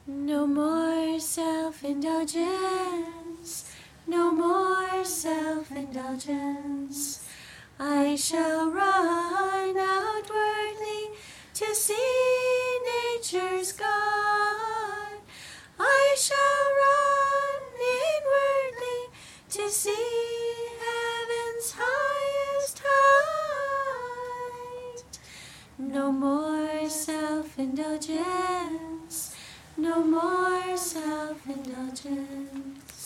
No more self-indulgence, no more self-indulgence. I shall run outwardly to see nature's God. I shall run inwardly to see heaven's highest height. No more self-indulgence, no more self-indulgence.